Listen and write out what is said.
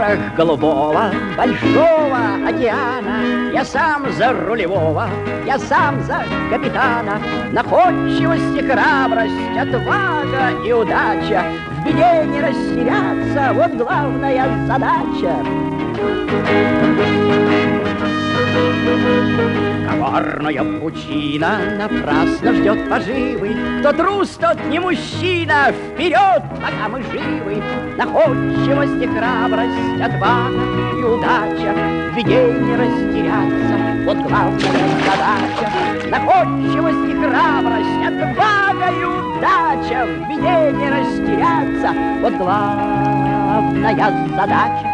просторах голубого большого океана я сам за рулевого, я сам за капитана. Находчивость и храбрость, отвага и удача, в беде не растеряться — вот главная задача. Коварная пучина напрасно ждет поживы. Кто трус, тот не мужчина. Вперед, пока мы живы! Находчивость и храбрость, отвага и удача, в беде не растеряться — вот главная задача. Находчивость и храбрость, отвага и удача, в беде не растеряться — вот главная задача.